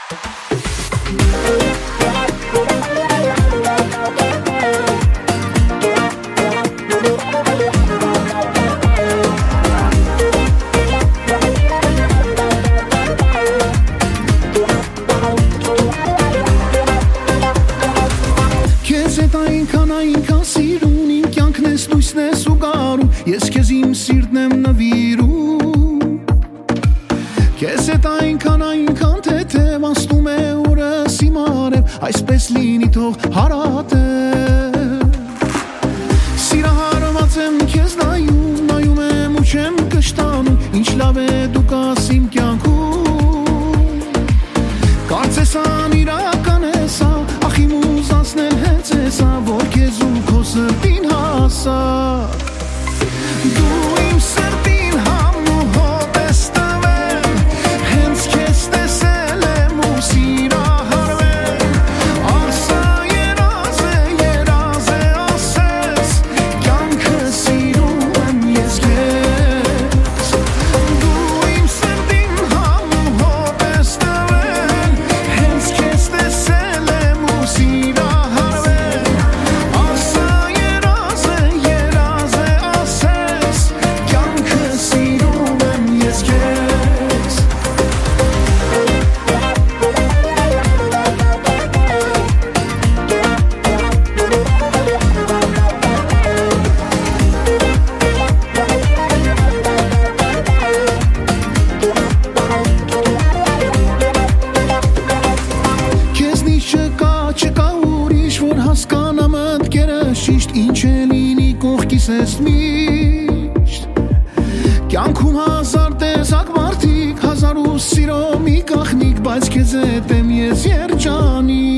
Այնքան սիրուն իմ կյանքն ես լույսն ես ու գարուն ես քեզ իմ սիրտն եմ նվիրում քեզ հետ այնքան թեթև անցնում է օրս իմ արև այսպես լինի թող հարատև սիրահարված եմ քեզ նայում եմ ու չեմ կշտանում ինչ լավ է դու կաս իմ կյանքում կարծես անիրական է սա ախ իմ ուզածն էլ հենց է սա որ քեզ ու քո սրտին հասա դու իմ սրտին համ ու հոտ ես տվել հենց քեզ տեսել եմ ու սիրահարվել ասա երազ է ասես կյանքը սիրում եմ ես քեզ դու իմ սրտին համ ու հոտ ես տվել հենց քեզ տեսել եմ ու սիրահարվել ասա երազ է ասես կյանքը սիրում եմ ես քեզ Քեզնից չկա ուրիշ որ հասկանա մտքերը շիշտ ինչ է լինի կողքիս ես միշտ կյանքում հազար տեսակ մարդիկ հազար ու սիրո մի գաղտնիք բայց քեզ հետ եմ ես երջանիկ